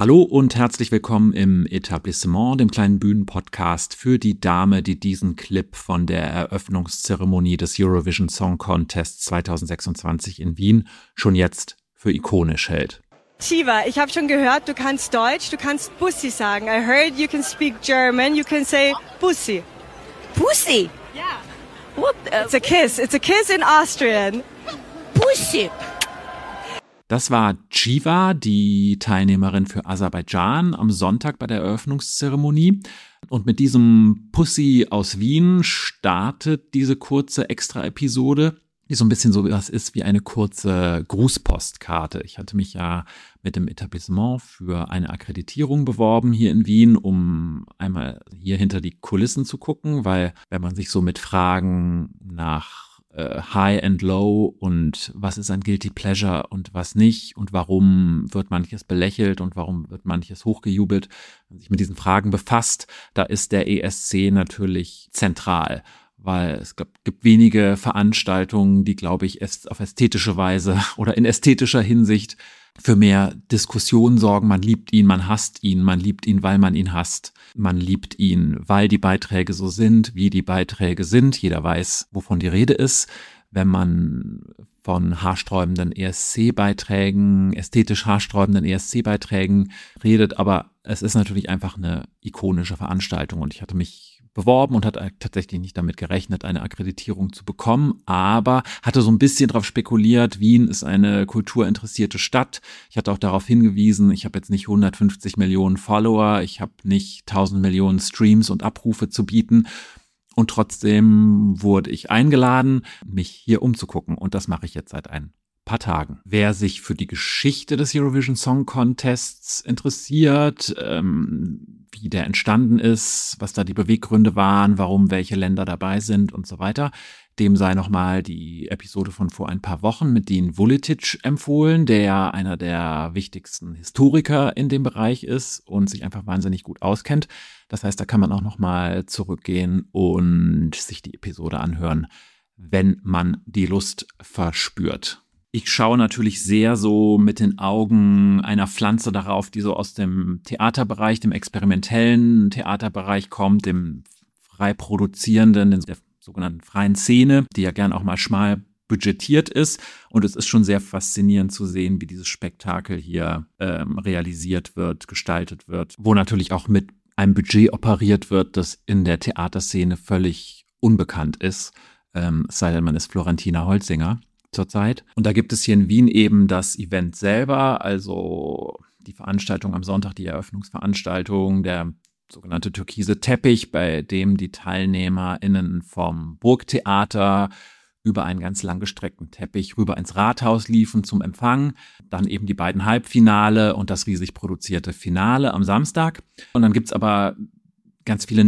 Hallo und herzlich willkommen im Etablissement, dem kleinen Bühnenpodcast für die Dame, die diesen Clip von der Eröffnungszeremonie des Eurovision Song Contest 2026 in Wien schon jetzt für ikonisch hält. Shiva, ich habe schon gehört, du kannst Deutsch, du kannst Bussi sagen. I heard you can speak German, you can say Bussi. Pussy? Yeah. What? It's a kiss in Austrian. Pussy. Das war Chiva, die Teilnehmerin für Aserbaidschan, am Sonntag bei der Eröffnungszeremonie. Und mit diesem Pussy aus Wien startet diese kurze Extra-Episode, die so ein bisschen so was ist wie eine kurze Grußpostkarte. Ich hatte mich ja mit dem Etablissement für eine Akkreditierung beworben hier in Wien, um einmal hier hinter die Kulissen zu gucken, weil wenn man sich so mit Fragen nach High and Low und was ist ein Guilty Pleasure und was nicht und warum wird manches belächelt und warum wird manches hochgejubelt, wenn man sich mit diesen Fragen befasst, da ist der ESC natürlich zentral, weil es gibt wenige Veranstaltungen, die, glaube ich, auf ästhetische Weise oder in ästhetischer Hinsicht für mehr Diskussion sorgen. Man liebt ihn, man hasst ihn, man liebt ihn, weil man ihn hasst. Man liebt ihn, weil die Beiträge so sind, wie die Beiträge sind. Jeder weiß, wovon die Rede ist. Wenn man von haarsträubenden ESC-Beiträgen, ästhetisch haarsträubenden ESC-Beiträgen redet, aber es ist natürlich einfach eine ikonische Veranstaltung und ich hatte mich beworben und hatte tatsächlich nicht damit gerechnet, eine Akkreditierung zu bekommen, aber hatte so ein bisschen darauf spekuliert, Wien ist eine kulturinteressierte Stadt. Ich hatte auch darauf hingewiesen, ich habe jetzt nicht 150 Millionen Follower, ich habe nicht 1000 Millionen Streams und Abrufe zu bieten und trotzdem wurde ich eingeladen, mich hier umzugucken und das mache ich jetzt seit ein paar Tagen. Wer sich für die Geschichte des Eurovision Song Contests interessiert, wie der entstanden ist, was da die Beweggründe waren, warum welche Länder dabei sind und so weiter, dem sei nochmal die Episode von vor ein paar Wochen mit Dean Vuletic empfohlen, der einer der wichtigsten Historiker in dem Bereich ist und sich einfach wahnsinnig gut auskennt. Das heißt, da kann man auch nochmal zurückgehen und sich die Episode anhören, wenn man die Lust verspürt. Ich schaue natürlich sehr so mit den Augen einer Pflanze darauf, die so aus dem Theaterbereich, dem experimentellen Theaterbereich kommt, dem frei produzierenden, der sogenannten freien Szene, die ja gern auch mal schmal budgetiert ist. Und es ist schon sehr faszinierend zu sehen, wie dieses Spektakel hier realisiert wird, gestaltet wird, wo natürlich auch mit einem Budget operiert wird, das in der Theaterszene völlig unbekannt ist, es sei denn, man ist Florentina Holzinger zurzeit. Und da gibt es hier in Wien eben das Event selber, also die Veranstaltung am Sonntag, die Eröffnungsveranstaltung, der sogenannte türkise Teppich, bei dem die TeilnehmerInnen vom Burgtheater über einen ganz langgestreckten Teppich rüber ins Rathaus liefen zum Empfang. Dann eben die beiden Halbfinale und das riesig produzierte Finale am Samstag. Und dann gibt's aber ganz viele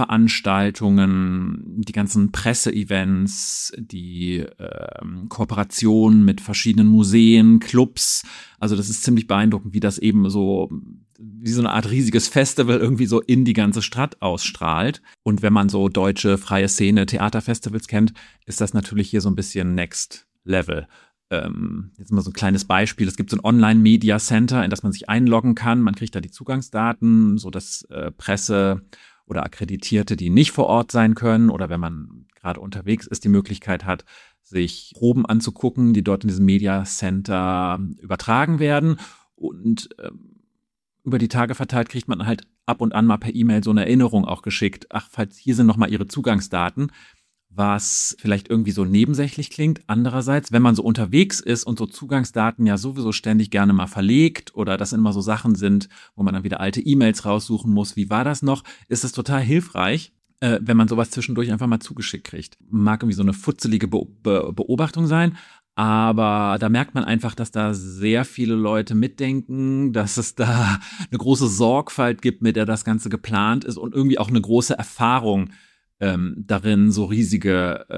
Nebenveranstaltungen, die ganzen Presseevents, die Kooperationen mit verschiedenen Museen, Clubs. Also das ist ziemlich beeindruckend, wie das eben so, wie so eine Art riesiges Festival irgendwie so in die ganze Stadt ausstrahlt. Und wenn man so deutsche freie Szene, Theaterfestivals kennt, ist das natürlich hier so ein bisschen Next Level. Jetzt mal so ein kleines Beispiel. Es gibt so ein Online-Media-Center, in das man sich einloggen kann. Man kriegt da die Zugangsdaten, so dass Presse oder Akkreditierte, die nicht vor Ort sein können oder wenn man gerade unterwegs ist, die Möglichkeit hat, sich Proben anzugucken, die dort in diesem Media-Center übertragen werden. Und über die Tage verteilt kriegt man halt ab und an mal per E-Mail so eine Erinnerung auch geschickt. Ach, falls hier sind nochmal Ihre Zugangsdaten. Was vielleicht irgendwie so nebensächlich klingt. Andererseits, wenn man so unterwegs ist und so Zugangsdaten ja sowieso ständig gerne mal verlegt oder das immer so Sachen sind, wo man dann wieder alte E-Mails raussuchen muss, wie war das noch, ist es total hilfreich, wenn man sowas zwischendurch einfach mal zugeschickt kriegt. Mag irgendwie so eine futzelige Beobachtung sein, aber da merkt man einfach, dass da sehr viele Leute mitdenken, dass es da eine große Sorgfalt gibt, mit der das Ganze geplant ist und irgendwie auch eine große Erfahrung darin, so riesige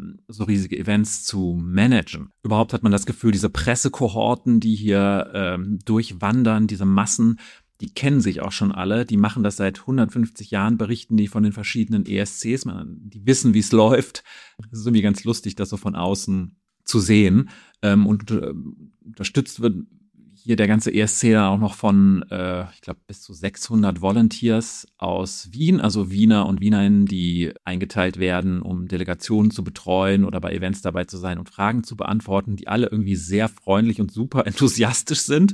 Events zu managen. Überhaupt hat man das Gefühl, diese Pressekohorten, die hier durchwandern, diese Massen, die kennen sich auch schon alle, die machen das seit 150 Jahren, berichten die von den verschiedenen ESCs, die wissen, wie es läuft. Es ist irgendwie ganz lustig, das so von außen zu sehen. Und unterstützt wird hier der ganze ESC dann auch noch von, ich glaube, bis zu 600 Volunteers aus Wien, also Wiener und Wienerinnen, die eingeteilt werden, um Delegationen zu betreuen oder bei Events dabei zu sein und Fragen zu beantworten, die alle irgendwie sehr freundlich und super enthusiastisch sind.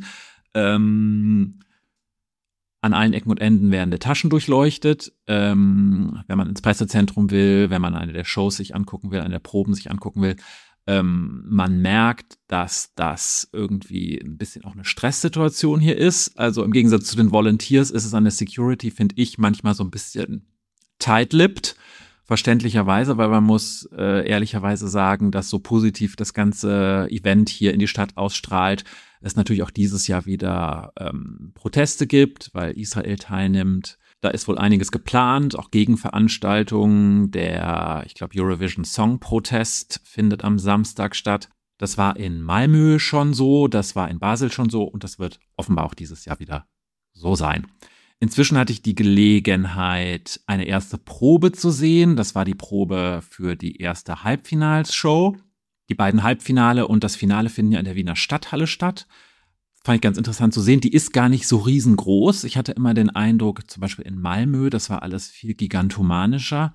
An allen Ecken und Enden werden die Taschen durchleuchtet, wenn man ins Pressezentrum will, wenn man eine der Shows sich angucken will, eine der Proben sich angucken will. Man merkt, dass das irgendwie ein bisschen auch eine Stresssituation hier ist. Also im Gegensatz zu den Volunteers ist es an der Security, finde ich, manchmal so ein bisschen tight-lipped, verständlicherweise, weil man muss ehrlicherweise sagen, dass so positiv das ganze Event hier in die Stadt ausstrahlt, es natürlich auch dieses Jahr wieder Proteste gibt, weil Israel teilnimmt. Da ist wohl einiges geplant, auch Gegenveranstaltungen. Ich glaube, Eurovision Song Protest findet am Samstag statt. Das war in Malmö schon so, das war in Basel schon so und das wird offenbar auch dieses Jahr wieder so sein. Inzwischen hatte ich die Gelegenheit, eine erste Probe zu sehen. Das war die Probe für die erste Halbfinalsshow. Die beiden Halbfinale und das Finale finden ja in der Wiener Stadthalle statt. Fand ich ganz interessant zu sehen. Die ist gar nicht so riesengroß. Ich hatte immer den Eindruck, zum Beispiel in Malmö, das war alles viel gigantomanischer.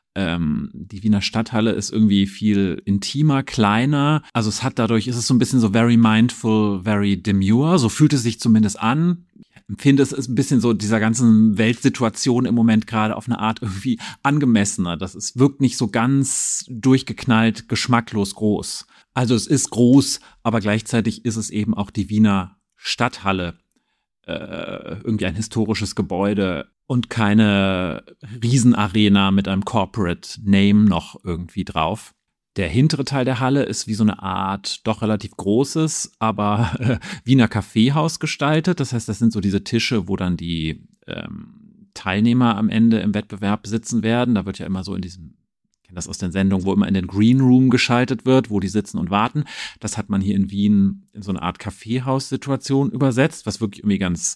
Die Wiener Stadthalle ist irgendwie viel intimer, kleiner. Also ist es so ein bisschen so very mindful, very demure. So fühlt es sich zumindest an. Ich empfinde, es ist ein bisschen so dieser ganzen Weltsituation im Moment gerade auf eine Art irgendwie angemessener. Wirkt nicht so ganz durchgeknallt, geschmacklos groß. Also es ist groß, aber gleichzeitig ist es eben auch die Wiener Stadthalle, irgendwie ein historisches Gebäude und keine Riesenarena mit einem Corporate Name noch irgendwie drauf. Der hintere Teil der Halle ist wie so eine Art doch relativ großes, aber Wiener Kaffeehaus gestaltet. Das heißt, das sind so diese Tische, wo dann die Teilnehmer am Ende im Wettbewerb sitzen werden. Da wird ja immer so ich kenne das aus den Sendungen, wo immer in den Green Room geschaltet wird, wo die sitzen und warten. Das hat man hier in Wien in so eine Art Kaffeehaus-Situation übersetzt, was wirklich irgendwie ganz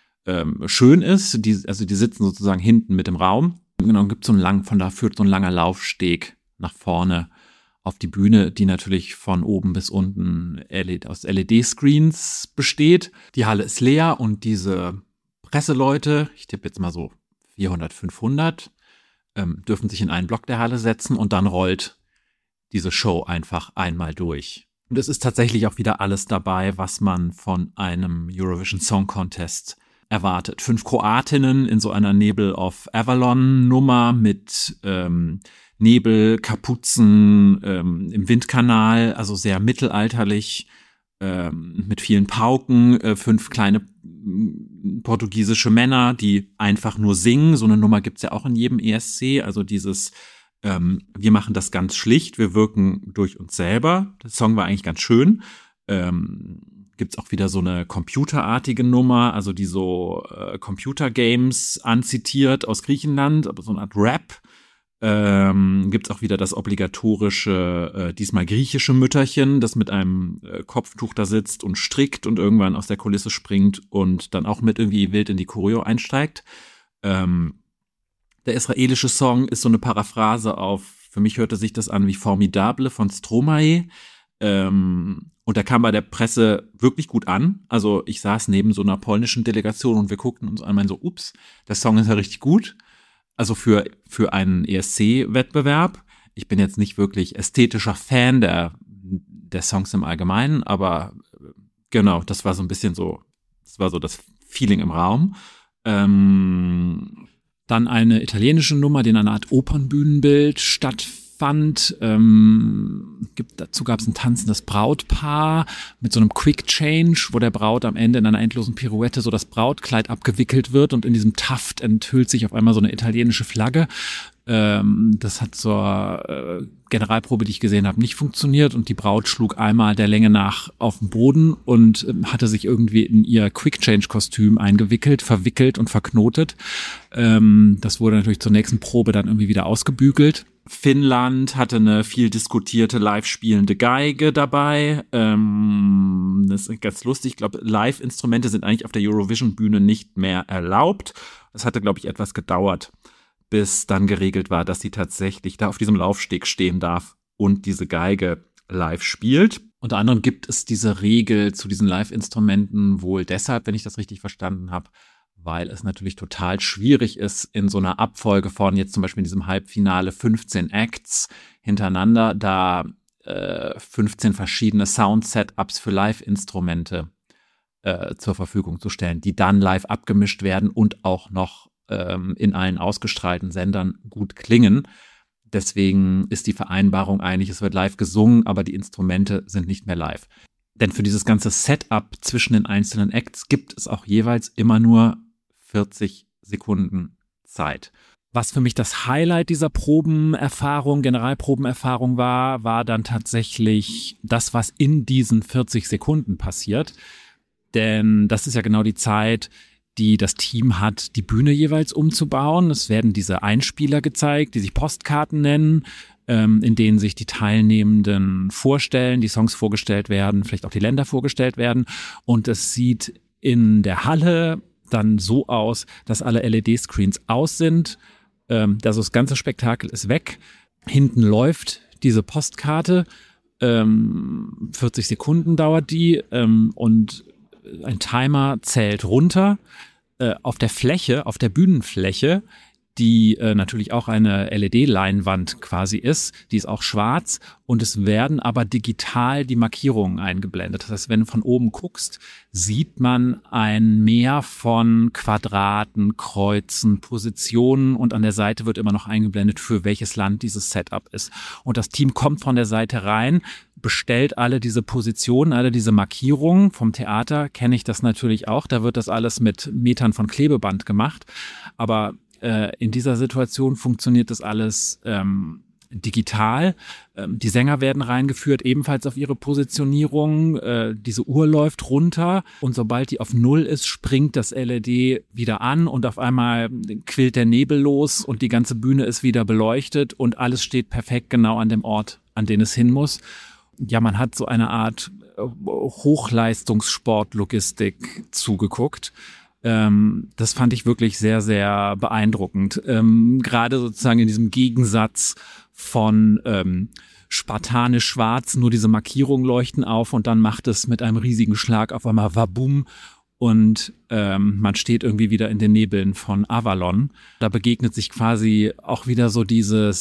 schön ist. Die sitzen sozusagen hinten mit im Raum. Genau, von da führt so ein langer Laufsteg nach vorne auf die Bühne, die natürlich von oben bis unten aus LED-Screens besteht. Die Halle ist leer und diese Presseleute, ich tippe jetzt mal so 400, 500, dürfen sich in einen Block der Halle setzen und dann rollt diese Show einfach einmal durch. Und es ist tatsächlich auch wieder alles dabei, was man von einem Eurovision Song Contest erwartet. 5 Kroatinnen in so einer Nebel of Avalon Nummer mit Nebel, Kapuzen im Windkanal, also sehr mittelalterlich, mit vielen Pauken, 5 kleine portugiesische Männer, die einfach nur singen. So eine Nummer gibt's ja auch in jedem ESC. Also dieses, wir machen das ganz schlicht, wir wirken durch uns selber. Der Song war eigentlich ganz schön. Gibt's auch wieder so eine computerartige Nummer, also die so Computergames anzitiert aus Griechenland, aber so eine Art Rap. Gibt's auch wieder das obligatorische, diesmal griechische Mütterchen, das mit einem Kopftuch da sitzt und strickt und irgendwann aus der Kulisse springt und dann auch mit irgendwie wild in die Choreo einsteigt. Der israelische Song ist so eine Paraphrase für mich hörte sich das an wie Formidable von Stromae. Und der kam bei der Presse wirklich gut an. Also ich saß neben so einer polnischen Delegation und wir guckten uns an und meinten so, ups, der Song ist ja richtig gut. Also für einen ESC-Wettbewerb. Ich bin jetzt nicht wirklich ästhetischer Fan der Songs im Allgemeinen, aber genau, das war so ein bisschen das war so das Feeling im Raum. Dann eine italienische Nummer, die in einer Art Opernbühnenbild stattfand. Dazu gab es ein tanzendes Brautpaar mit so einem Quick Change, wo der Braut am Ende in einer endlosen Pirouette so das Brautkleid abgewickelt wird und in diesem Taft enthüllt sich auf einmal so eine italienische Flagge. Das hat zur Generalprobe, die ich gesehen habe, nicht funktioniert und die Braut schlug einmal der Länge nach auf den Boden und hatte sich irgendwie in ihr Quick-Change-Kostüm eingewickelt, verwickelt und verknotet. Das wurde natürlich zur nächsten Probe dann irgendwie wieder ausgebügelt. Finnland hatte eine viel diskutierte live spielende Geige dabei. Das ist ganz lustig. Ich glaube, Live-Instrumente sind eigentlich auf der Eurovision-Bühne nicht mehr erlaubt. Das hatte, glaube ich, etwas gedauert, bis dann geregelt war, dass sie tatsächlich da auf diesem Laufsteg stehen darf und diese Geige live spielt. Unter anderem gibt es diese Regel zu diesen Live-Instrumenten wohl deshalb, wenn ich das richtig verstanden habe, weil es natürlich total schwierig ist, in so einer Abfolge von jetzt zum Beispiel in diesem Halbfinale 15 Acts hintereinander da 15 verschiedene Sound-Setups für Live-Instrumente zur Verfügung zu stellen, die dann live abgemischt werden und auch noch in allen ausgestrahlten Sendern gut klingen. Deswegen ist die Vereinbarung eigentlich, es wird live gesungen, aber die Instrumente sind nicht mehr live. Denn für dieses ganze Setup zwischen den einzelnen Acts gibt es auch jeweils immer nur 40 Sekunden Zeit. Was für mich das Highlight dieser Generalprobenerfahrung war dann tatsächlich das, was in diesen 40 Sekunden passiert. Denn das ist ja genau die Zeit, die das Team hat, die Bühne jeweils umzubauen. Es werden diese Einspieler gezeigt, die sich Postkarten nennen, in denen sich die Teilnehmenden vorstellen, die Songs vorgestellt werden, vielleicht auch die Länder vorgestellt werden. Und es sieht in der Halle dann so aus, dass alle LED-Screens aus sind. Also das ganze Spektakel ist weg. Hinten läuft diese Postkarte. 40 Sekunden dauert die und ein Timer zählt runter. Auf der Fläche, auf der Bühnenfläche, die natürlich auch eine LED-Leinwand quasi ist, die ist auch schwarz und es werden aber digital die Markierungen eingeblendet. Das heißt, wenn du von oben guckst, sieht man ein Meer von Quadraten, Kreuzen, Positionen und an der Seite wird immer noch eingeblendet, für welches Land dieses Setup ist. Und das Team kommt von der Seite rein, bestellt alle diese Positionen, alle diese Markierungen. Vom Theater kenne ich das natürlich auch. Da wird das alles mit Metern von Klebeband gemacht. Aber in dieser Situation funktioniert das alles digital. Die Sänger werden reingeführt, ebenfalls auf ihre Positionierung. Diese Uhr läuft runter und sobald die auf 0 ist, springt das LED wieder an und auf einmal quillt der Nebel los und die ganze Bühne ist wieder beleuchtet und alles steht perfekt genau an dem Ort, an den es hin muss. Ja, man hat so eine Art Hochleistungssportlogistik zugeguckt. Das fand ich wirklich sehr, sehr beeindruckend. Gerade sozusagen in diesem Gegensatz von spartanisch schwarz, nur diese Markierungen leuchten auf und dann macht es mit einem riesigen Schlag auf einmal Wabum und man steht irgendwie wieder in den Nebeln von Avalon. Da begegnet sich quasi auch wieder so diese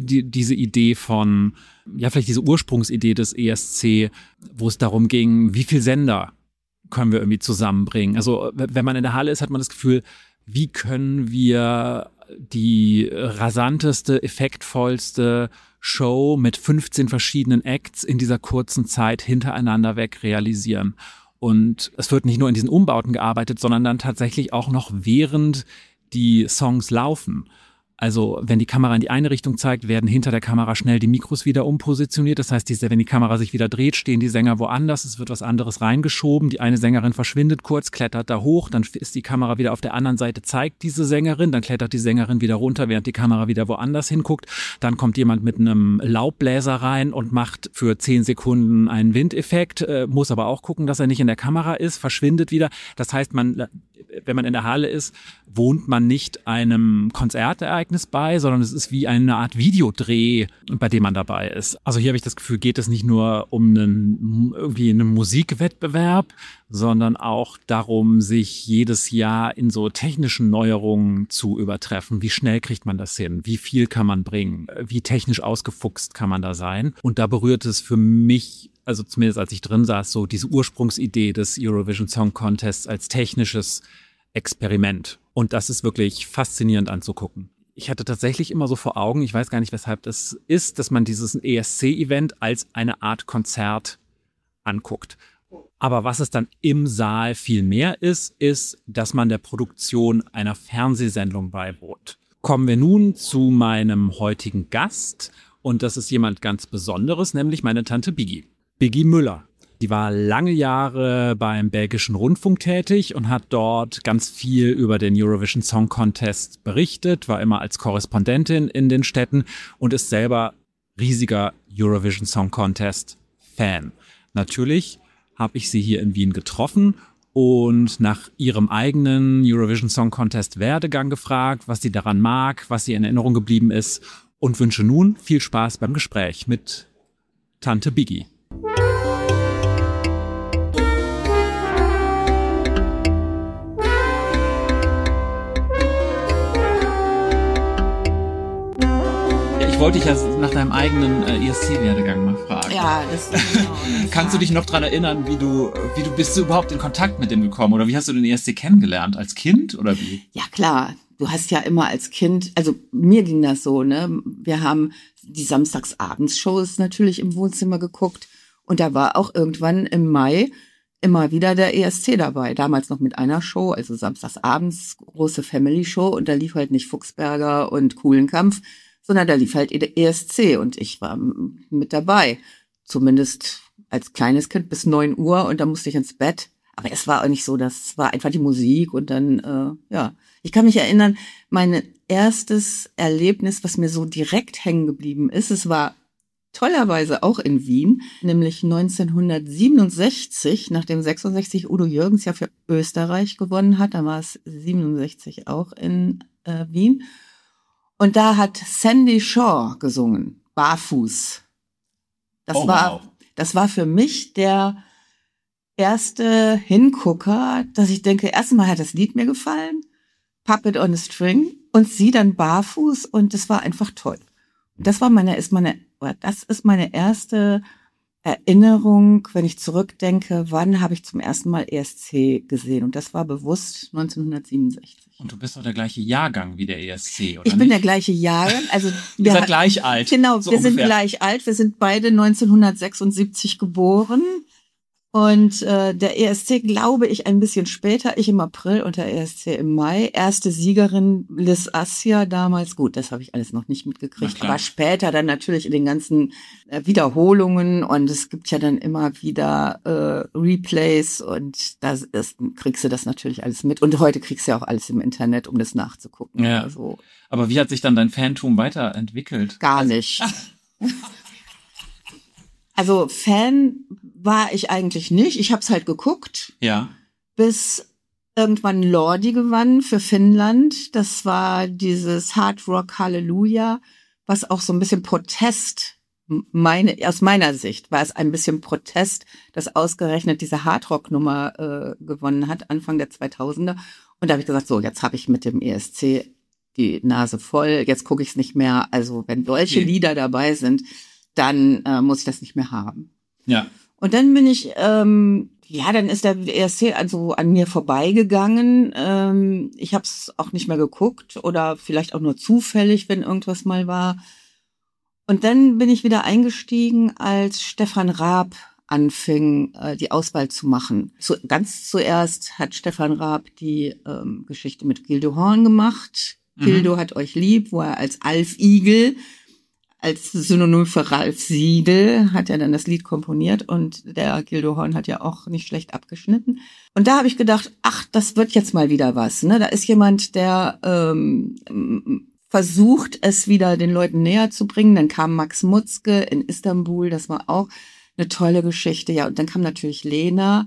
Idee von, ja, vielleicht diese Ursprungsidee des ESC, wo es darum ging, wie viel Sender können wir irgendwie zusammenbringen. Also wenn man in der Halle ist, hat man das Gefühl, wie können wir die rasanteste, effektvollste Show mit 15 verschiedenen Acts in dieser kurzen Zeit hintereinander weg realisieren. Und es wird nicht nur in diesen Umbauten gearbeitet, sondern dann tatsächlich auch noch während die Songs laufen. Also wenn die Kamera in die eine Richtung zeigt, werden hinter der Kamera schnell die Mikros wieder umpositioniert. Das heißt, wenn die Kamera sich wieder dreht, stehen die Sänger woanders. Es wird was anderes reingeschoben. Die eine Sängerin verschwindet kurz, klettert da hoch. Dann ist die Kamera wieder auf der anderen Seite, zeigt diese Sängerin. Dann klettert die Sängerin wieder runter, während die Kamera wieder woanders hinguckt. Dann kommt jemand mit einem Laubbläser rein und macht für 10 Sekunden einen Windeffekt. Muss aber auch gucken, dass er nicht in der Kamera ist, verschwindet wieder. Das heißt, wenn man in der Halle ist, wohnt man nicht einem Konzertereignis bei, sondern es ist wie eine Art Videodreh, bei dem man dabei ist. Also hier habe ich das Gefühl, geht es nicht nur um einen Musikwettbewerb, sondern auch darum, sich jedes Jahr in so technischen Neuerungen zu übertreffen. Wie schnell kriegt man das hin? Wie viel kann man bringen? Wie technisch ausgefuchst kann man da sein? Und da berührt es für mich, also zumindest als ich drin saß, so diese Ursprungsidee des Eurovision Song Contests als technisches Experiment. Und das ist wirklich faszinierend anzugucken. Ich hatte tatsächlich immer so vor Augen, ich weiß gar nicht, weshalb das ist, dass man dieses ESC-Event als eine Art Konzert anguckt. Aber was es dann im Saal viel mehr ist, dass man der Produktion einer Fernsehsendung beiwohnt. Kommen wir nun zu meinem heutigen Gast. Und das ist jemand ganz Besonderes, nämlich meine Tante Biggie. Biggie Müller. Die war lange Jahre beim belgischen Rundfunk tätig und hat dort ganz viel über den Eurovision Song Contest berichtet, war immer als Korrespondentin in den Städten und ist selber riesiger Eurovision Song Contest Fan. Natürlich habe ich sie hier in Wien getroffen und nach ihrem eigenen Eurovision Song Contest Werdegang gefragt, was sie daran mag, was ihr in Erinnerung geblieben ist und wünsche nun viel Spaß beim Gespräch mit Tante Biggie. wollte dich ja nach deinem eigenen ESC-Werdegang mal fragen. Ja, das genau. Kannst du dich noch dran erinnern, wie du bist du überhaupt in Kontakt mit dem gekommen? Oder wie hast du den ESC kennengelernt? Als Kind oder wie? Ja, klar. Du hast ja immer als Kind, also mir ging das so, ne? Wir haben die Samstagsabends-Shows natürlich im Wohnzimmer geguckt. Und da war auch irgendwann im Mai immer wieder der ESC dabei. Damals noch mit einer Show, also samstagsabends, große Family-Show. Und da lief halt nicht Fuchsberger und Kuhlenkampf, sondern da lief halt ESC. Und ich war mit dabei. Zumindest als kleines Kind bis 9 Uhr. Und dann musste ich ins Bett. Aber es war auch nicht so, das war einfach die Musik. Und dann, ja. Ich kann mich erinnern, mein erstes Erlebnis, was mir so direkt hängen geblieben ist, es war tollerweise auch in Wien, nämlich 1967, nachdem 66 Udo Jürgens ja für Österreich gewonnen hat, da war es 67 auch in Wien. Und da hat Sandy Shaw gesungen, Barfuß. Das war für mich der erste Hingucker, dass ich denke, erstmal hat das Lied mir gefallen, Puppet on a String, und sie dann barfuß, und das war einfach toll. Das ist meine erste Erinnerung, wenn ich zurückdenke, wann habe ich zum ersten Mal ESC gesehen, und das war bewusst 1967. Und du bist doch der gleiche Jahrgang wie der ESC, oder? Ich bin der gleiche Jahrgang, also wir sind gleich alt. Genau, so wir ungefähr. sind gleich alt, wir sind beide 1976 geboren. Und der ESC, glaube ich, ein bisschen später, ich im April und der ESC im Mai. Erste Siegerin Liz Assia damals, gut, das habe ich alles noch nicht mitgekriegt, aber später dann natürlich in den ganzen Wiederholungen, und es gibt ja dann immer wieder Replays, und kriegst du das natürlich alles mit, und heute kriegst du ja auch alles im Internet, um das nachzugucken. Ja. Also, aber wie hat sich dann dein Fantum weiterentwickelt? Gar nicht. Also Fan war ich eigentlich nicht. Ich habe es halt geguckt. Ja. Bis irgendwann Lordi gewann für Finnland. Das war dieses Hard Rock Halleluja, was auch so ein bisschen Protest, aus meiner Sicht war es ein bisschen Protest, dass ausgerechnet diese Hard Rock Nummer gewonnen hat, Anfang der 2000er. Und da habe ich gesagt, so, jetzt habe ich mit dem ESC die Nase voll. Jetzt gucke ich es nicht mehr. Also wenn deutsche Lieder dabei sind, dann muss ich das nicht mehr haben. Ja. Und dann bin ich, dann ist der ESC also an mir vorbeigegangen. Ich habe es auch nicht mehr geguckt oder vielleicht auch nur zufällig, wenn irgendwas mal war. Und dann bin ich wieder eingestiegen, als Stefan Raab anfing, die Auswahl zu machen. Ganz zuerst hat Stefan Raab die Geschichte mit Gildo Horn gemacht. Gildo hat euch lieb, wo er als Alf Igel, als Synonym für Ralf Siegel, hat er dann das Lied komponiert, und der Gildo Horn hat ja auch nicht schlecht abgeschnitten. Und da habe ich gedacht, ach, das wird jetzt mal wieder was, ne? Da ist jemand, der versucht, es wieder den Leuten näher zu bringen. Dann kam Max Mutzke in Istanbul, das war auch eine tolle Geschichte. Ja, und dann kam natürlich Lena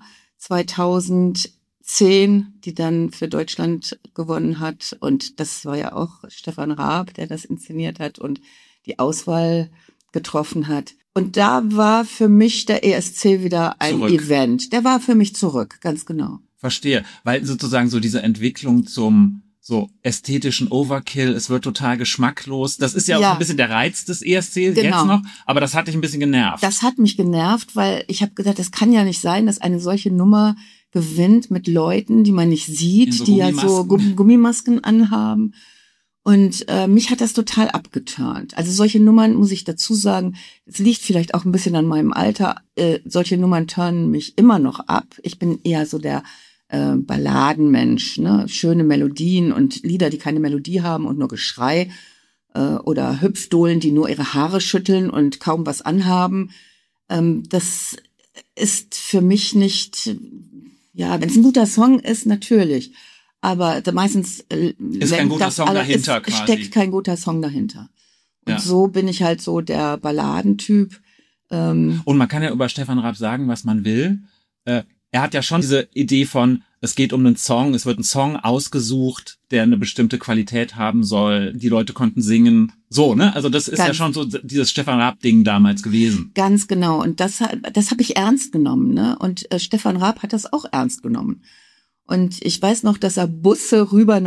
2010, die dann für Deutschland gewonnen hat. Und das war ja auch Stefan Raab, der das inszeniert hat und die Auswahl getroffen hat. Und da war für mich der ESC wieder ein Event. Der war für mich zurück, ganz genau. Verstehe, weil sozusagen so diese Entwicklung zum so ästhetischen Overkill, es wird total geschmacklos. Das ist ja auch ein bisschen der Reiz des ESC jetzt noch, aber das hat dich ein bisschen genervt. Das hat mich genervt, weil ich habe gedacht, das kann ja nicht sein, dass eine solche Nummer gewinnt mit Leuten, die man nicht sieht, so die ja so Gummimasken anhaben. Und mich hat das total abgeturnt. Also solche Nummern, muss ich dazu sagen, es liegt vielleicht auch ein bisschen an meinem Alter, solche Nummern turnen mich immer noch ab. Ich bin eher so der Balladenmensch, ne? Schöne Melodien und Lieder, die keine Melodie haben und nur Geschrei, oder Hüpfdohlen, die nur ihre Haare schütteln und kaum was anhaben. Das ist für mich nicht, ja, wenn es ein guter Song ist, natürlich. Aber meistens ist kein guter Song dahinter quasi. Steckt kein guter Song dahinter. Und so bin ich halt so der Balladentyp. Und man kann ja über Stefan Raab sagen, was man will. Er hat ja schon diese Idee von, es geht um einen Song, es wird ein Song ausgesucht, der eine bestimmte Qualität haben soll. Die Leute konnten singen. So, ne? Also das ist ja schon so dieses Stefan Raab-Ding damals gewesen. Ganz genau. Und das habe ich ernst genommen, ne? Und Stefan Raab hat das auch ernst genommen. Und ich weiß noch, dass er Busse rüber nach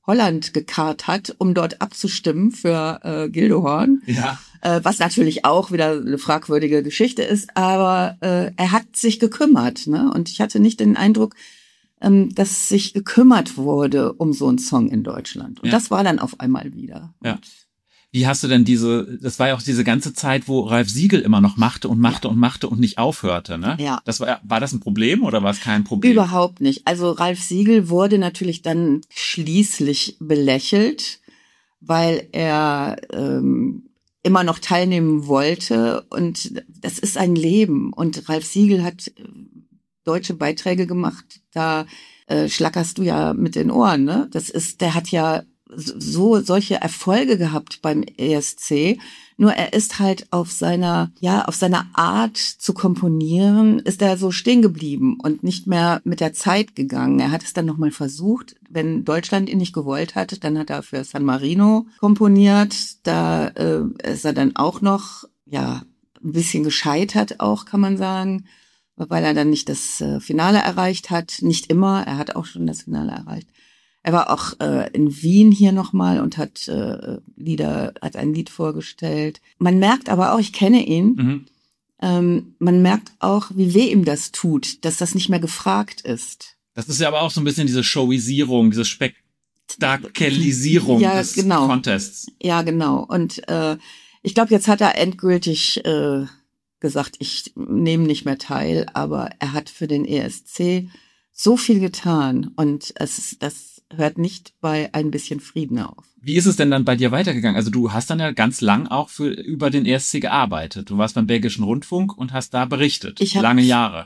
Holland gekarrt hat, um dort abzustimmen für Gildehorn. Ja. Was natürlich auch wieder eine fragwürdige Geschichte ist, aber er hat sich gekümmert, ne? Und ich hatte nicht den Eindruck, dass sich gekümmert wurde um so einen Song in Deutschland. Und das war dann auf einmal wieder. Ja. Wie hast du denn das war ja auch diese ganze Zeit, wo Ralf Siegel immer noch machte und nicht aufhörte, ne? Ja. War das ein Problem oder war es kein Problem? Überhaupt nicht. Also Ralf Siegel wurde natürlich dann schließlich belächelt, weil er immer noch teilnehmen wollte, und das ist ein Leben. Und Ralf Siegel hat deutsche Beiträge gemacht, da schlackerst du ja mit den Ohren, ne? Der hat ja solche Erfolge gehabt beim ESC, nur er ist halt auf seiner Art zu komponieren, ist er so stehen geblieben und nicht mehr mit der Zeit gegangen. Er hat es dann nochmal versucht, wenn Deutschland ihn nicht gewollt hat, dann hat er für San Marino komponiert, da ist er dann auch noch, ein bisschen gescheitert auch, kann man sagen, weil er dann nicht das Finale erreicht hat, nicht immer, er hat auch schon das Finale erreicht. Er war auch in Wien hier nochmal und hat ein Lied vorgestellt. Man merkt aber auch, ich kenne ihn, man merkt auch, wie weh ihm das tut, dass das nicht mehr gefragt ist. Das ist ja aber auch so ein bisschen diese Showisierung, diese Spektakalisierung des Contests. Ja, genau. Und ich glaube, jetzt hat er endgültig gesagt, ich nehme nicht mehr teil, aber er hat für den ESC so viel getan, und das hört nicht bei ein bisschen Frieden auf. Wie ist es denn dann bei dir weitergegangen? Also du hast dann ja ganz lang auch über den ESC gearbeitet. Du warst beim Belgischen Rundfunk und hast da berichtet. Lange Jahre.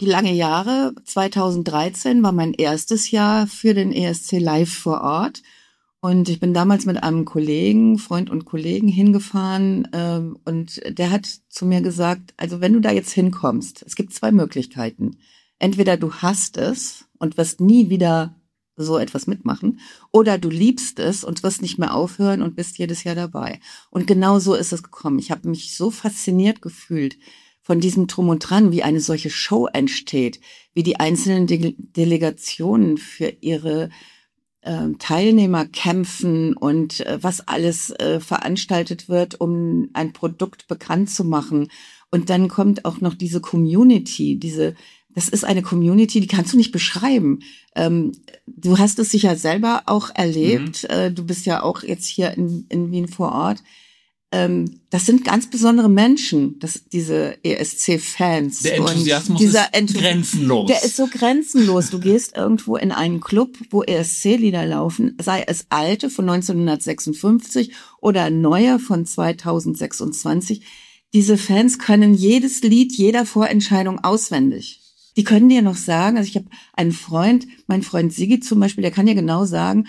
2013 war mein erstes Jahr für den ESC live vor Ort. Und ich bin damals mit einem Freund und Kollegen hingefahren. Und der hat zu mir gesagt, also wenn du da jetzt hinkommst, es gibt 2 Möglichkeiten. Entweder du hasst es und wirst nie wieder so etwas mitmachen, oder du liebst es und wirst nicht mehr aufhören und bist jedes Jahr dabei. Und genau so ist es gekommen. Ich habe mich so fasziniert gefühlt von diesem Drum und Dran, wie eine solche Show entsteht, wie die einzelnen Delegationen für ihre Teilnehmer kämpfen und was alles veranstaltet wird, um ein Produkt bekannt zu machen. Und dann kommt auch noch diese Community, das ist eine Community, die kannst du nicht beschreiben. Du hast es sicher selber auch erlebt. Du bist ja auch jetzt hier in Wien vor Ort. Das sind ganz besondere Menschen, diese ESC-Fans. Der Enthusiasmus ist grenzenlos. Der ist so grenzenlos. Du gehst irgendwo in einen Club, wo ESC-Lieder laufen, sei es alte von 1956 oder neue von 2026. Diese Fans können jedes Lied jeder Vorentscheidung auswendig. Die können dir noch sagen, also ich habe einen Freund, mein Freund Sigi zum Beispiel, der kann dir genau sagen,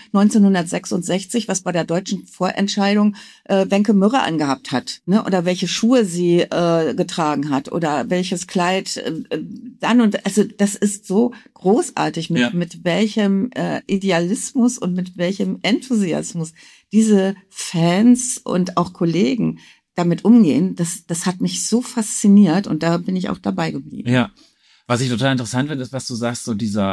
1966, was bei der deutschen Vorentscheidung Wenke Mürre angehabt hat, ne? Oder welche Schuhe sie getragen hat oder welches Kleid dann. Und also das ist so großartig, mit welchem Idealismus und mit welchem Enthusiasmus diese Fans und auch Kollegen damit umgehen. Das hat mich so fasziniert, und da bin ich auch dabei geblieben. Ja. Was ich total interessant finde, ist, was du sagst, so jetzt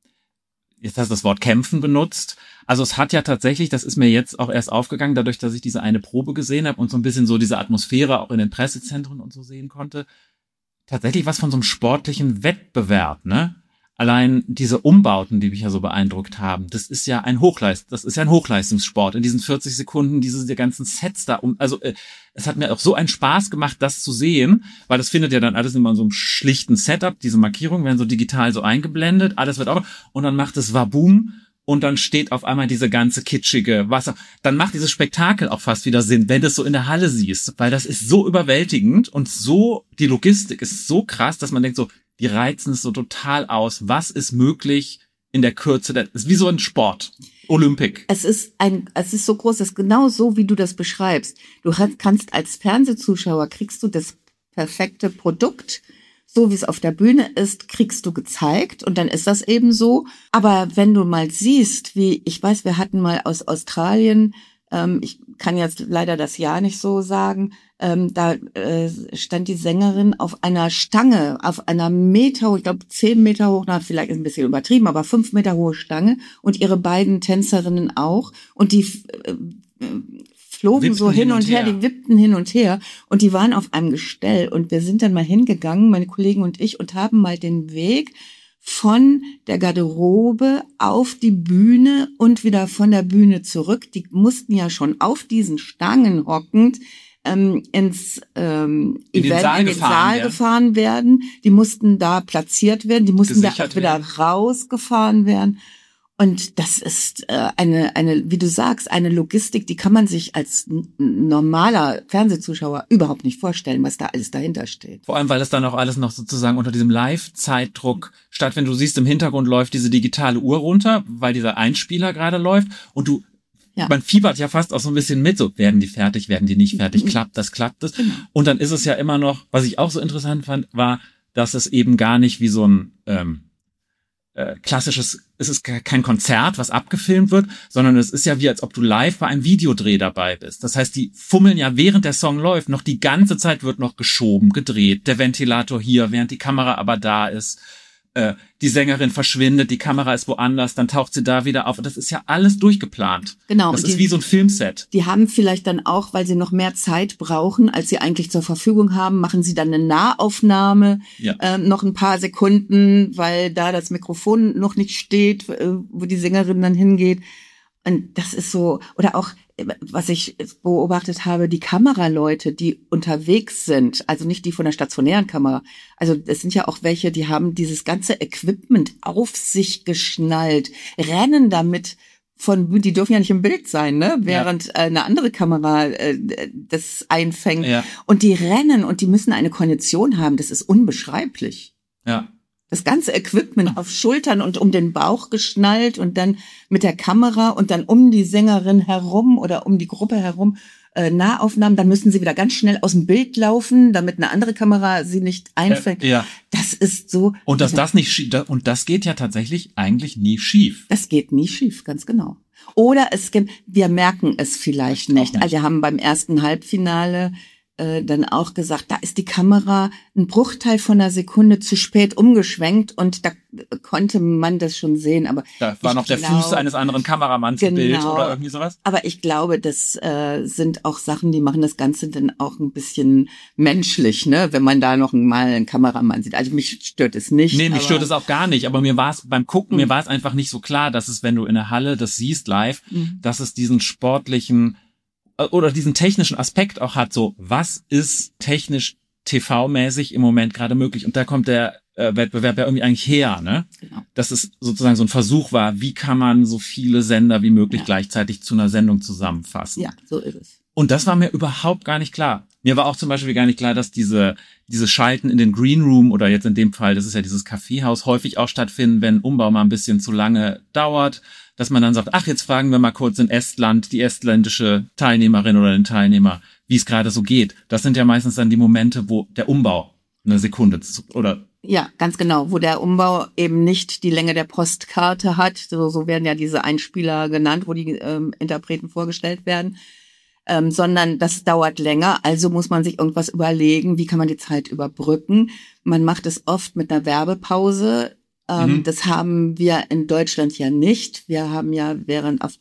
hast du das Wort kämpfen benutzt. Also es hat ja tatsächlich, das ist mir jetzt auch erst aufgegangen, dadurch, dass ich diese eine Probe gesehen habe und so ein bisschen so diese Atmosphäre auch in den Pressezentren und so sehen konnte, tatsächlich was von so einem sportlichen Wettbewerb, ne? Allein diese Umbauten, die mich ja so beeindruckt haben, das ist ja ein Hochleistungssport. In diesen 40 Sekunden diese ganzen Sets da es hat mir auch so einen Spaß gemacht, das zu sehen, weil das findet ja dann alles immer in so einem schlichten Setup. Diese Markierungen werden so digital so eingeblendet, alles wird auch, und dann macht es Waboom und dann steht auf einmal diese ganze kitschige Wasser. Dann macht dieses Spektakel auch fast wieder Sinn, wenn du es so in der Halle siehst, weil das ist so überwältigend und die Logistik ist so krass, dass man denkt so, die reizen es so total aus. Was ist möglich in der Kürze? Das ist wie so ein Sport. Olympic. Es ist so groß, das ist genau so, wie du das beschreibst. Du kannst als Fernsehzuschauer, kriegst du das perfekte Produkt, so wie es auf der Bühne ist, kriegst du gezeigt, und dann ist das eben so. Aber wenn du mal siehst, ich weiß, wir hatten mal aus Australien, ich kann jetzt leider das Jahr nicht so sagen, da stand die Sängerin auf einer Stange, auf einer Meter, ich glaube 10 Meter hoch, na vielleicht ist ein bisschen übertrieben, aber 5 Meter hohe Stange und ihre beiden Tänzerinnen auch und die flogen Wippten so hin und her, die wippten hin und her und die waren auf einem Gestell und wir sind dann mal hingegangen, meine Kollegen und ich, und haben mal den Weg von der Garderobe auf die Bühne und wieder von der Bühne zurück. Die mussten ja schon auf diesen Stangen hockend ins in den Saal gefahren werden. Die mussten da platziert werden, die mussten da auch wieder rausgefahren werden. Und das ist eine, wie du sagst, eine Logistik, die kann man sich als normaler Fernsehzuschauer überhaupt nicht vorstellen, was da alles dahinter steht. Vor allem, weil das dann auch alles noch sozusagen unter diesem Live-Zeitdruck stattfindet. Du siehst, im Hintergrund läuft diese digitale Uhr runter, weil dieser Einspieler gerade läuft und man fiebert ja fast auch so ein bisschen mit, so werden die fertig, werden die nicht fertig, klappt das. Genau. Und dann ist es ja immer noch, was ich auch so interessant fand, war, dass es eben gar nicht wie so ein klassisches, es ist kein Konzert, was abgefilmt wird, sondern es ist ja wie, als ob du live bei einem Videodreh dabei bist. Das heißt, die fummeln ja, während der Song läuft, noch die ganze Zeit wird noch geschoben, gedreht, der Ventilator hier, während die Kamera aber da ist. Die Sängerin verschwindet, die Kamera ist woanders, dann taucht sie da wieder auf. Das ist ja alles durchgeplant. Genau. Das ist wie so ein Filmset. Die haben vielleicht dann auch, weil sie noch mehr Zeit brauchen, als sie eigentlich zur Verfügung haben, machen sie dann eine Nahaufnahme, noch ein paar Sekunden, weil da das Mikrofon noch nicht steht, wo die Sängerin dann hingeht. Und das ist so, oder auch, was ich beobachtet habe, die Kameraleute, die unterwegs sind, also nicht die von der stationären Kamera, also es sind ja auch welche, die haben dieses ganze Equipment auf sich geschnallt, rennen damit die dürfen ja nicht im Bild sein, ne? Während eine andere Kamera das einfängt. Ja. Und die rennen und die müssen eine Kondition haben, das ist unbeschreiblich. Ja. Das ganze Equipment auf Schultern und um den Bauch geschnallt und dann mit der Kamera und dann um die Sängerin herum oder um die Gruppe herum Nahaufnahmen. Dann müssen sie wieder ganz schnell aus dem Bild laufen, damit eine andere Kamera sie nicht einfängt. Ja. Das ist so. Und das geht ja tatsächlich eigentlich nie schief. Das geht nie schief, ganz genau. Oder wir merken es vielleicht nicht. Also wir haben beim ersten Halbfinale dann auch gesagt, da ist die Kamera ein Bruchteil von einer Sekunde zu spät umgeschwenkt und da konnte man das schon sehen, aber da war noch der Fuß eines anderen Kameramanns im Bild oder irgendwie sowas. Aber ich glaube, das sind auch Sachen, die machen das Ganze dann auch ein bisschen menschlich, ne, wenn man da noch mal einen Kameramann sieht. Also mich stört es nicht. Nee, mich stört es auch gar nicht, aber mir war es beim Gucken, mir war es einfach nicht so klar, dass es, wenn du in der Halle das siehst live, dass es diesen sportlichen oder diesen technischen Aspekt auch hat, so, was ist technisch TV-mäßig im Moment gerade möglich? Und da kommt der Wettbewerb ja irgendwie eigentlich her, ne? Genau. Dass es sozusagen so ein Versuch war, wie kann man so viele Sender wie möglich gleichzeitig zu einer Sendung zusammenfassen? Ja, so ist es. Und das war mir überhaupt gar nicht klar. Mir war auch zum Beispiel gar nicht klar, dass diese Schalten in den Green Room oder jetzt in dem Fall, das ist ja dieses Kaffeehaus, häufig auch stattfinden, wenn Umbau mal ein bisschen zu lange dauert, dass man dann sagt, ach, jetzt fragen wir mal kurz in Estland die estländische Teilnehmerin oder den Teilnehmer, wie es gerade so geht. Das sind ja meistens dann die Momente, wo der Umbau eine Sekunde oder... Ja, ganz genau, wo der Umbau eben nicht die Länge der Postkarte hat. So werden ja diese Einspieler genannt, wo die Interpreten vorgestellt werden. Sondern das dauert länger, also muss man sich irgendwas überlegen, wie kann man die Zeit überbrücken. Man macht es oft mit einer Werbepause. Das haben wir in Deutschland ja nicht. Wir haben ja auf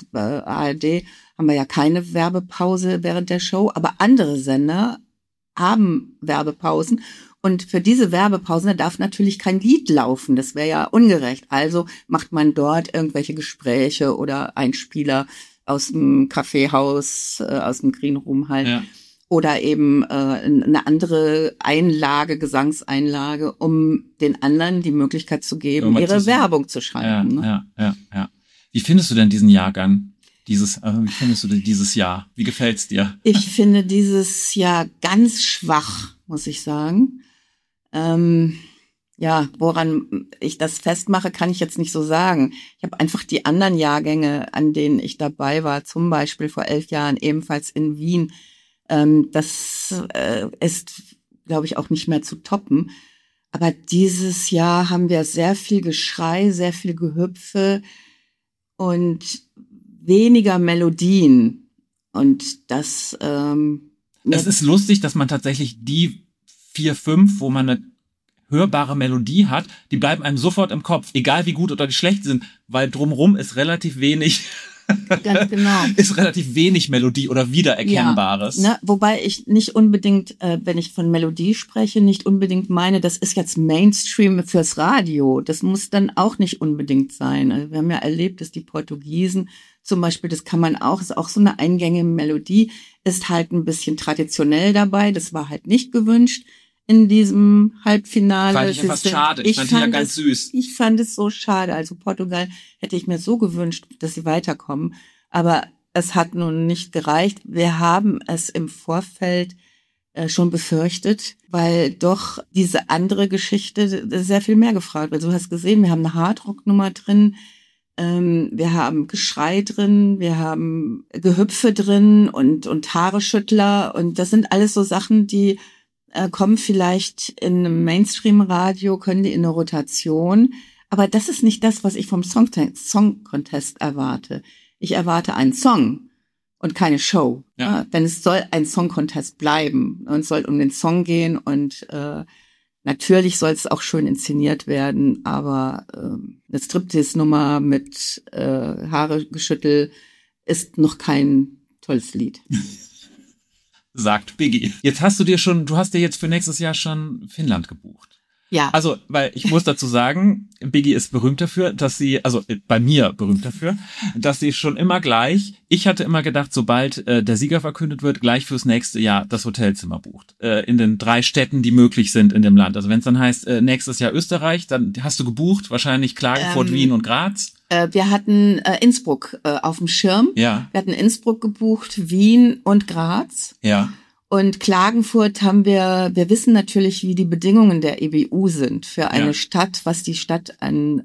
ARD haben wir ja keine Werbepause während der Show, aber andere Sender haben Werbepausen. Und für diese Werbepausen darf natürlich kein Lied laufen. Das wäre ja ungerecht. Also macht man dort irgendwelche Gespräche oder Einspieler aus dem Kaffeehaus, aus dem Green Room halt. Ja. Oder eben eine andere Einlage, Gesangseinlage, um den anderen die Möglichkeit zu geben, ihre Werbung zu schalten. Ja. Wie findest du denn diesen Jahrgang? Wie findest du denn dieses Jahr? Wie gefällt's dir? Ich finde dieses Jahr ganz schwach, muss ich sagen. Woran ich das festmache, kann ich jetzt nicht so sagen. Ich habe einfach die anderen Jahrgänge, an denen ich dabei war, zum Beispiel vor 11 Jahren ebenfalls in Wien, das ist, glaube ich, auch nicht mehr zu toppen. Aber dieses Jahr haben wir sehr viel Geschrei, sehr viel Gehüpfe und weniger Melodien. Und das es ist lustig, dass man tatsächlich die 4, 5, wo man eine hörbare Melodie hat, die bleiben einem sofort im Kopf, egal wie gut oder wie schlecht sie sind, weil drumrum ist relativ wenig ganz genau. ist relativ wenig Melodie oder Wiedererkennbares. Ja, ne? Wobei ich nicht unbedingt, wenn ich von Melodie spreche, nicht unbedingt meine, das ist jetzt Mainstream fürs Radio. Das muss dann auch nicht unbedingt sein. Also wir haben ja erlebt, dass die Portugiesen zum Beispiel, das kann man auch, ist auch so eine eingängige Melodie, ist halt ein bisschen traditionell dabei. Das war halt nicht gewünscht in diesem Halbfinale. Fand ich fast schade. Ich fand die ja ganz süß. Ich fand es so schade. Also Portugal hätte ich mir so gewünscht, dass sie weiterkommen. Aber es hat nun nicht gereicht. Wir haben es im Vorfeld schon befürchtet, weil doch diese andere Geschichte sehr viel mehr gefragt wird. Du hast gesehen, wir haben eine Hardrock-Nummer drin, wir haben Geschrei drin, wir haben Gehüpfe drin und Haareschüttler. Und das sind alles so Sachen, die kommen vielleicht in einem Mainstream-Radio, können die in eine Rotation. Aber das ist nicht das, was ich vom Song Contest erwarte. Ich erwarte einen Song und keine Show. Ja. Denn es soll ein Song Contest bleiben und es soll um den Song gehen und natürlich soll es auch schön inszeniert werden, aber eine Striptease-Nummer mit Haaregeschüttel ist noch kein tolles Lied. Sagt Biggie. Jetzt hast du hast dir jetzt für nächstes Jahr schon Finnland gebucht. Ja. Also, weil ich muss dazu sagen, Biggie ist berühmt dafür, bei mir berühmt dafür, dass sie schon immer gleich, ich hatte immer gedacht, sobald der Sieger verkündet wird, gleich fürs nächste Jahr das Hotelzimmer bucht. In den 3 Städten, die möglich sind in dem Land. Also wenn es dann heißt, nächstes Jahr Österreich, dann hast du gebucht, wahrscheinlich Klagenfurt, Wien und Graz. Wir hatten Innsbruck auf dem Schirm. Ja. Wir hatten Innsbruck gebucht, Wien und Graz. Ja. Und Klagenfurt haben wir wissen natürlich, wie die Bedingungen der EBU sind für eine Stadt, was die Stadt an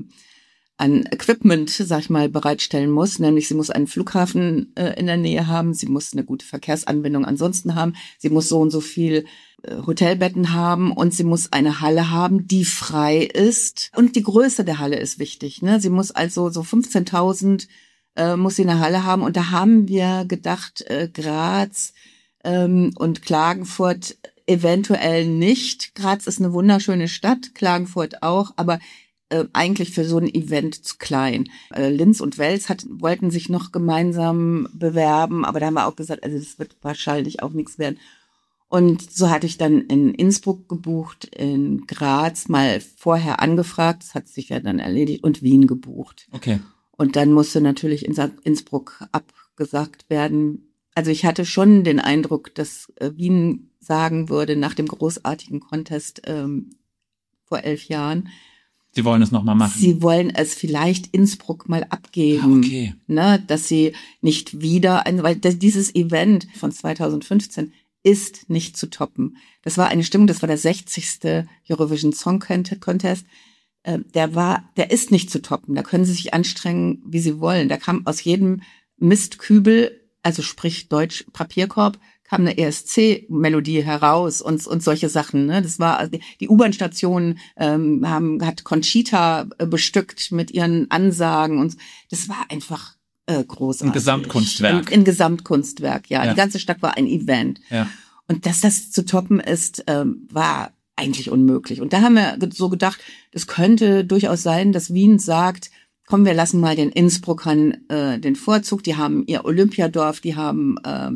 Equipment, sag ich mal, bereitstellen muss. Nämlich sie muss einen Flughafen in der Nähe haben, sie muss eine gute Verkehrsanbindung ansonsten haben, sie muss so und so viel Hotelbetten haben und sie muss eine Halle haben, die frei ist. Und die Größe der Halle ist wichtig, ne? Sie muss also so 15.000 muss sie eine Halle haben. Und da haben wir gedacht, Graz und Klagenfurt eventuell nicht. Graz ist eine wunderschöne Stadt, Klagenfurt auch, aber eigentlich für so ein Event zu klein. Linz und Wels wollten sich noch gemeinsam bewerben, aber da haben wir auch gesagt, also das wird wahrscheinlich auch nichts werden. Und so hatte ich dann in Innsbruck gebucht, in Graz mal vorher angefragt, das hat sich ja dann erledigt, und Wien gebucht. Okay. Und dann musste natürlich Innsbruck abgesagt werden. Also ich hatte schon den Eindruck, dass Wien sagen würde, nach dem großartigen Contest vor 11 Jahren, Sie wollen es nochmal machen. Sie wollen es vielleicht Innsbruck mal abgeben. Okay. Ne, dass sie nicht wieder, weil dieses Event von 2015 ist nicht zu toppen. Das war eine Stimmung, das war der 60. Eurovision Song Contest. Der ist nicht zu toppen. Da können sie sich anstrengen, wie sie wollen. Da kam aus jedem Mistkübel, also sprich Deutsch Papierkorb, kam eine ESC-Melodie heraus und solche Sachen. Ne? Das war die U-Bahn-Station hat Conchita bestückt mit ihren Ansagen und das war einfach großartig. Ein Gesamtkunstwerk. Ein Gesamtkunstwerk, ja. Die ganze Stadt war ein Event. Ja. Und dass das zu toppen ist, war eigentlich unmöglich. Und da haben wir so gedacht, es könnte durchaus sein, dass Wien sagt, komm, wir lassen mal den Innsbruckern den Vorzug. Die haben ihr Olympiadorf, die haben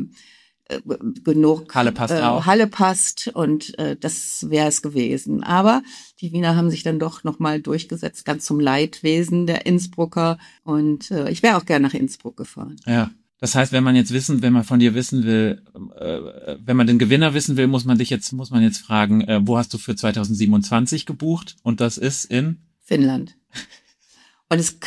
genug. Halle passt auch. Halle passt und das wäre es gewesen. Aber die Wiener haben sich dann doch nochmal durchgesetzt, ganz zum Leidwesen der Innsbrucker. Und ich wäre auch gerne nach Innsbruck gefahren. Ja. Das heißt, wenn man von dir wissen will, wenn man den Gewinner wissen will, muss man jetzt fragen, wo hast du für 2027 gebucht? Und das ist in Finnland. Und es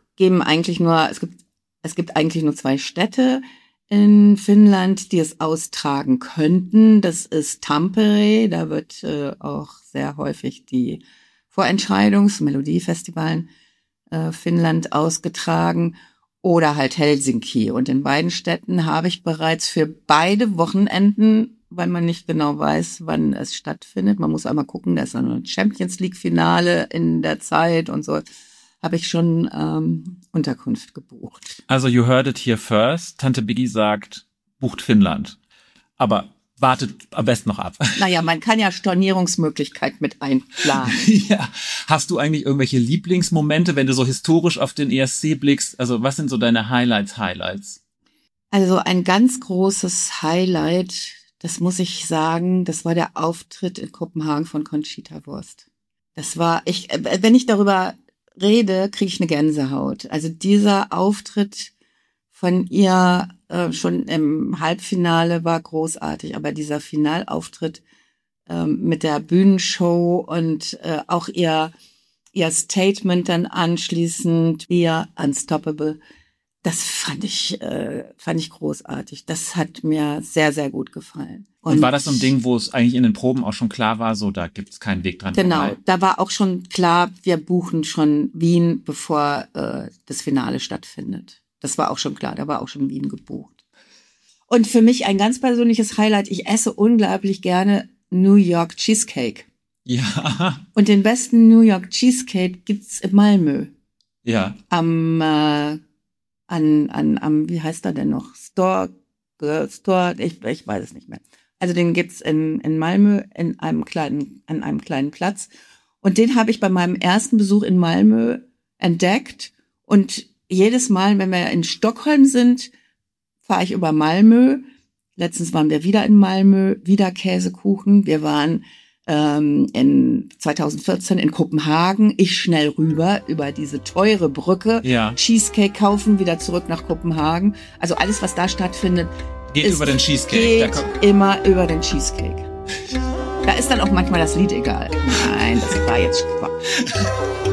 gibt eigentlich nur 2 Städte in Finnland, die es austragen könnten. Das ist Tampere, da wird auch sehr häufig die Melodiefestivalen Finnland ausgetragen, oder halt Helsinki. Und in beiden Städten habe ich bereits für beide Wochenenden, weil man nicht genau weiß, wann es stattfindet, man muss einmal gucken, da ist dann ein Champions League Finale in der Zeit und so, habe ich schon Unterkunft gebucht. Also you heard it here first. Tante Biggie sagt, bucht Finnland. Aber wartet am besten noch ab. Naja, man kann ja Stornierungsmöglichkeit mit einplanen. Ja. Hast du eigentlich irgendwelche Lieblingsmomente, wenn du so historisch auf den ESC blickst? Also was sind so deine Highlights? Also ein ganz großes Highlight, das muss ich sagen, das war der Auftritt in Kopenhagen von Conchita Wurst. Das war, wenn ich darüber rede, kriege ich eine Gänsehaut. Also dieser Auftritt von ihr schon im Halbfinale war großartig, aber dieser Finalauftritt mit der Bühnenshow und auch ihr Statement dann anschließend, wir Unstoppable, das fand ich großartig. Das hat mir sehr, sehr gut gefallen. Und war das so ein Ding, wo es eigentlich in den Proben auch schon klar war, so da gibt's keinen Weg dran genau, vorbei? Da war auch schon klar, wir buchen schon Wien, bevor das Finale stattfindet. Das war auch schon klar, da war auch schon Wien gebucht. Und für mich ein ganz persönliches Highlight, ich esse unglaublich gerne New York Cheesecake. Ja. Und den besten New York Cheesecake gibt's in Malmö. Ja. Am, wie heißt er denn noch? Store, ich weiß es nicht mehr. Also den gibt's in Malmö an einem kleinen Platz. Und den habe ich bei meinem ersten Besuch in Malmö entdeckt. Und jedes Mal, wenn wir in Stockholm sind, fahre ich über Malmö. Letztens waren wir wieder in Malmö, wieder Käsekuchen. Wir waren in 2014 in Kopenhagen. Ich schnell rüber über diese teure Brücke. Ja. Cheesecake kaufen, wieder zurück nach Kopenhagen. Also alles, was da stattfindet, Geht über den Cheesecake. Geht immer über den Cheesecake. Da ist dann auch manchmal das Lied egal. Nein, das war jetzt Quatsch.